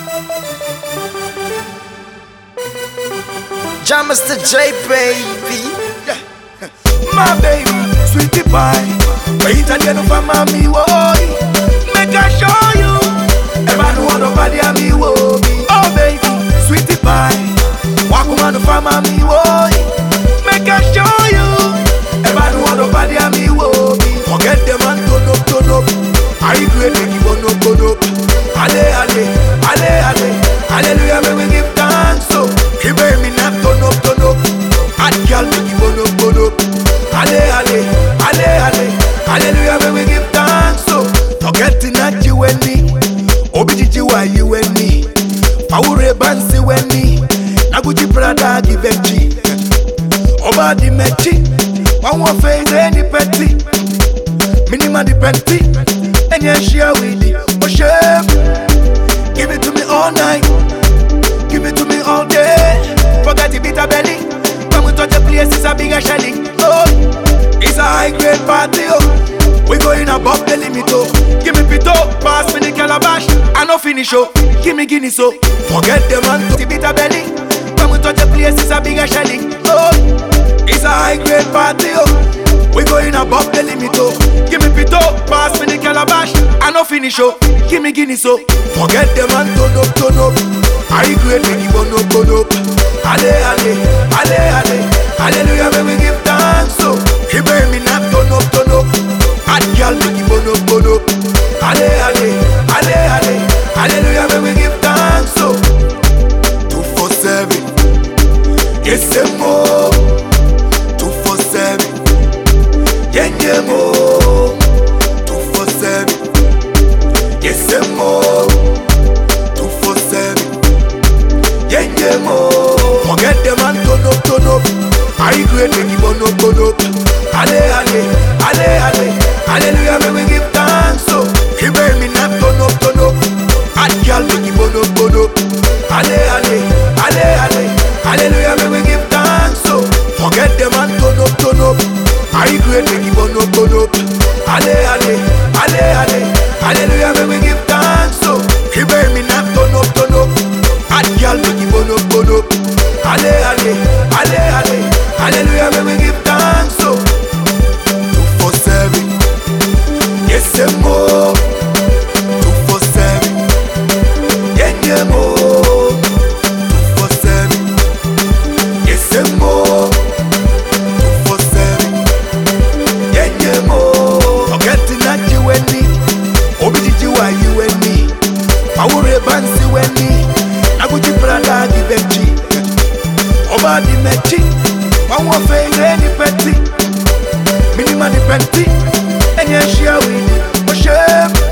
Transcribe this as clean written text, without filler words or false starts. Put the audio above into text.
Jam Mr. J, baby. Yeah. My baby, sweetie pie. Wait till you know for mommy, woy. Make I show you. Ever know nobody a me, woy. Oh baby, sweetie pie. Walk on for mommy, woy. Make I show you. Ever know nobody a me, woy. Forget them and turn up. I regret make you turn up. Ale, ale, ale, ale. Hallelujah, may we give thanks. So, he made me not turn up. And girl, make you burn up. Ale, ale, ale, ale. Hallelujah, may we give thanks. So, forgetting that you and me. Obiji, why you and me? Paure bansi when me. Naguji Prada give a G. Oba di mechi. One more face any petty. Minima di petty. And you share with it. Oh, shame. Give it to me all night. Give it to me all day. Forget the bitter belly. When we touch the place, it's a bigger shelling. Oh, it's a high grade party. Oh, we going above the limit. Oh, give me pito, pass me the calabash. I no finish. Oh, give me Guinness. Oh, forget the man to the bitter belly. When we touch the place, it's a bigger shelling. Oh, it's a high grade party. Oh, we going above the limit. Oh, give me pito, pass me the calabash. I no finish. Oh, give me Guinness. Oh, forget the man turn up. I regret make you burn up. Ale, ale, ale, ale. Hallelujah, may we give thanks. So, he made me not turn up. And girl, make you burn up. Ale, ale, ale, ale. Hallelujah, may we give thanks. So, 247. Yes, more. 247. Yeah, more. 247. Yes, more. 247. Yeah, more. Forget them and turn up. I regret make you burn up. Ale, ale, ale, ale. Hallelujah, may we give thanks. So, he made me not turn up. And girl, make you burn up. Ale, ale, ale, ale. Hallelujah, may we give thanks. So, forget them and turn up. I regret make you burn up. Ale, ale, ale, ale. Hallelujah, may we give thanks. So, he made me not turn up. And girl, make you burn up. Ale, ale, ale, ale. Hallelujah, may we give thanks. So, 247. Yes, more. 247. Yeah, more. 247. Yes, more. 247. Yeah, more. Forgetting that you and me. Obiji, why you and me? Paure bansi when me. Naguji Prada give a G. Oba di mechi. One more face any petty. Minima di petty. And you share with it. Oh, shame.